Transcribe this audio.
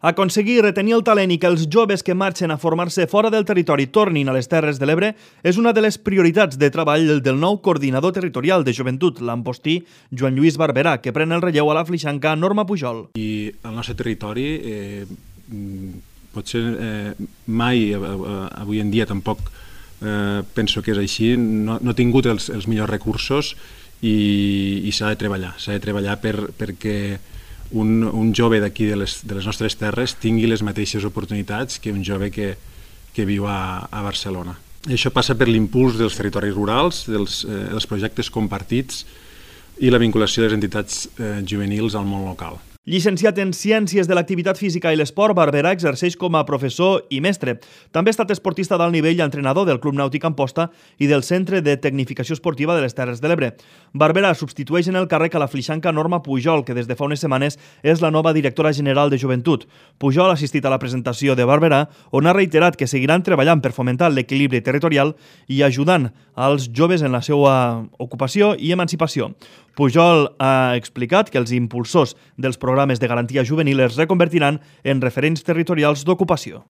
Aconseguir retenir el talent i que els joves que marxen a formar-se fora del territori tornin a les Terres de l'Ebre és una de les prioritats de treball del nou coordinador territorial de joventut, l'ambostí Joan Lluís Barberà, que pren el relleu a la flixanca Norma Pujol. I el nostre territori potser mai, avui en dia tampoc penso que és així, no ha tingut els millors recursos i s'ha de treballar perquè un jove d'aquí de les nostres terres tingui les mateixes oportunitats que un jove que viu a Barcelona. Això passa per l'impuls dels territoris rurals, dels projectes compartits i la vinculació de les entitats juvenils al món local. Llicenciat en Ciències de l'Activitat Física i l'Esport, Barberà exerceix com a professor i mestre. També ha estat esportista d'alt nivell i entrenador del Club Nàutic Amposta i del Centre de Tecnificació Esportiva de les Terres de l'Ebre. Barberà substitueix en el càrrec a la flixanca Norma Pujol, que des de fa unes setmanes és la nova directora general de Joventut. Pujol ha assistit a la presentació de Barberà, on ha reiterat que seguiran treballant per fomentar l'equilibri territorial i ajudant als joves en la seva ocupació i emancipació. Pujol ha explicat que els impulsors dels programes de garantia juvenil es reconvertiran en referents territorials d'ocupació.